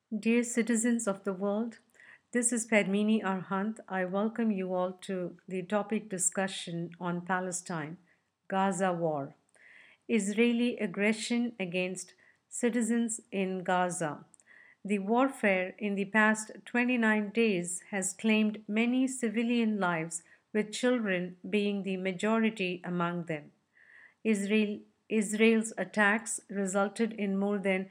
Dear citizens of the world, this is Padmini Arhant. I welcome you all to the topic discussion on Palestine, Gaza war, Israeli aggression against citizens in Gaza. The warfare in the past 29 days has claimed many civilian lives, with children being the majority among them. Israel, Israel's attacks resulted in more than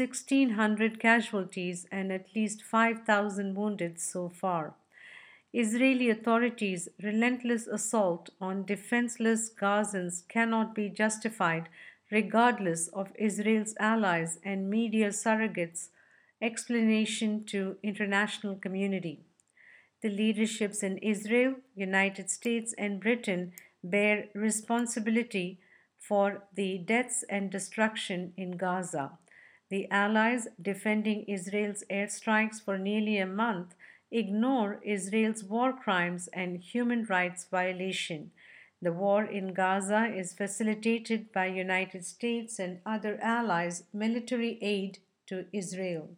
1,600 casualties and at least 5,000 wounded so far. Israeli authorities' relentless assault on defenseless Gazans cannot be justified regardless of Israel's allies and media surrogates' explanation to international community. The leaderships in Israel, United States, and Britain bear responsibility for the deaths and destruction in Gaza. The Allies, defending Israel's airstrikes for nearly a month, ignore Israel's war crimes and human rights violation. The war in Gaza is facilitated by United States and other allies' military aid to Israel.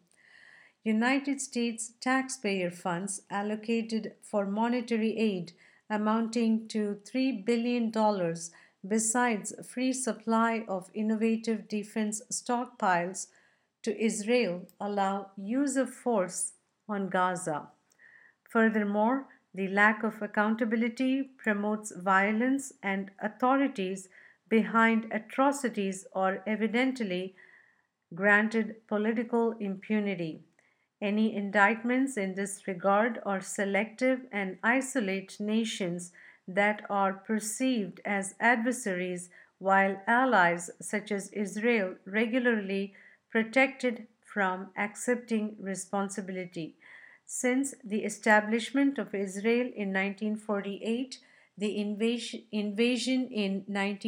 United States taxpayer funds allocated for monetary aid amounting to $3 billion, besides free supply of innovative defense stockpiles to Israel, allow use of force on Gaza. Furthermore, the lack of accountability promotes violence, and authorities behind atrocities are evidently granted political impunity. Any indictments in this regard are selective and isolate nations that are perceived as adversaries, while allies such as Israel regularly protected from accepting responsibility. Since the establishment of Israel in 1948, the invasion in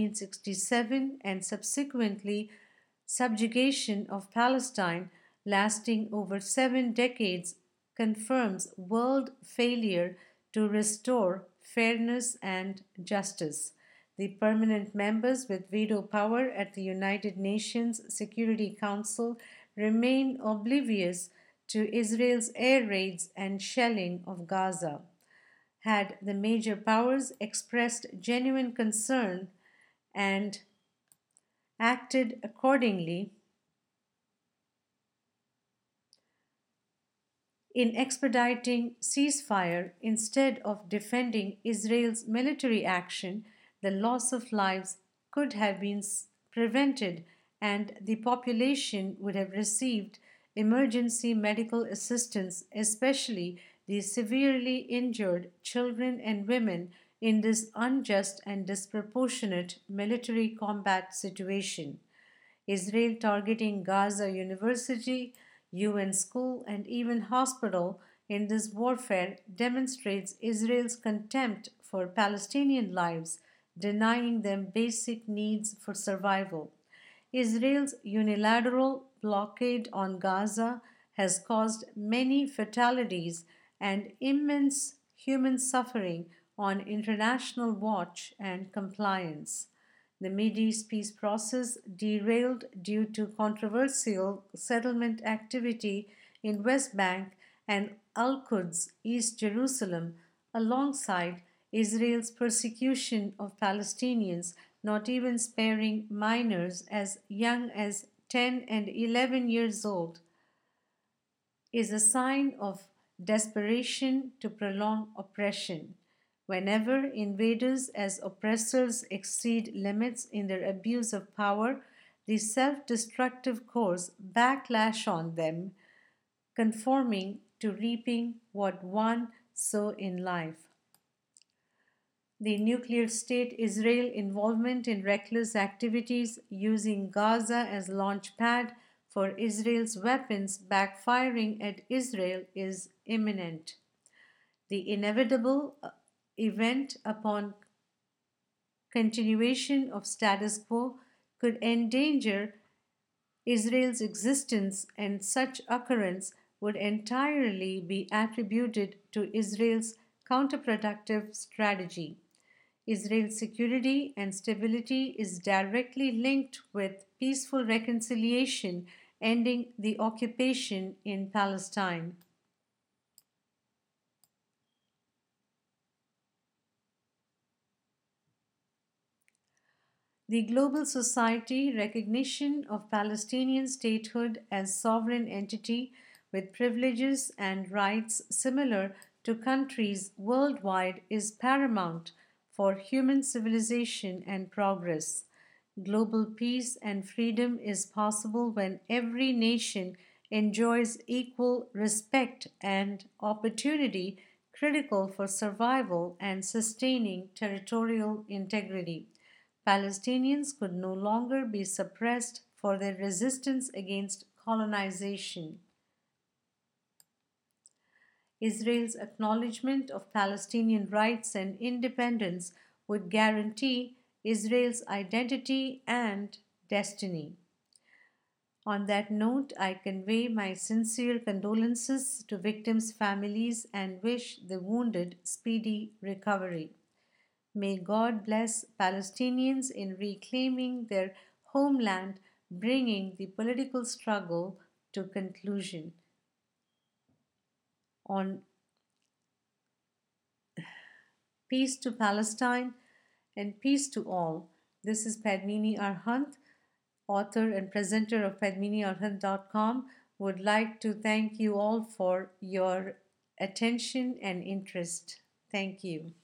1967, and subsequently subjugation of Palestine lasting over 7 decades confirms world failure to restore fairness and justice. The permanent members with veto power at the United Nations Security Council remain oblivious to Israel's air raids and shelling of Gaza. Had the major powers expressed genuine concern and acted accordingly, in expediting ceasefire instead of defending Israel's military action, the loss of lives could have been prevented and the population would have received emergency medical assistance, especially the severely injured children and women in this unjust and disproportionate military combat situation. Israel targeting Gaza University, UN school, and even hospital in this warfare demonstrates Israel's contempt for Palestinian lives, denying them basic needs for survival. Israel's unilateral blockade on Gaza has caused many fatalities and immense human suffering on international watch and compliance. The Mideast peace process derailed due to controversial settlement activity in West Bank and Al-Quds, East Jerusalem, alongside Israel's persecution of Palestinians, not even sparing minors as young as 10 and 11 years old, is a sign of desperation to prolong oppression. Whenever invaders as oppressors exceed limits in their abuse of power, the self destructive course backlash on them, conforming to reaping what one sow in life. The nuclear state Israel involvement in reckless activities using Gaza as launch pad for Israel's weapons backfiring at Israel is imminent. The inevitable event upon continuation of status quo could endanger Israel's existence, and such occurrence would entirely be attributed to Israel's counterproductive strategy. Israel's security and stability is directly linked with peaceful reconciliation ending the occupation in Palestine. The global society recognition of Palestinian statehood as sovereign entity with privileges and rights similar to countries worldwide is paramount for human civilization and progress. Global peace and freedom is possible when every nation enjoys equal respect and opportunity critical for survival and sustaining territorial integrity. Palestinians could no longer be suppressed for their resistance against colonization. Israel's acknowledgement of Palestinian rights and independence would guarantee Israel's identity and destiny. On that note, I convey my sincere condolences to victims' families and wish the wounded speedy recovery. May God bless Palestinians in reclaiming their homeland, bringing the political struggle to conclusion. On peace to Palestine and peace to all. This is Padmini Arhant, author and presenter of padminiarhant.com. Would like to thank you all for your attention and interest. Thank you.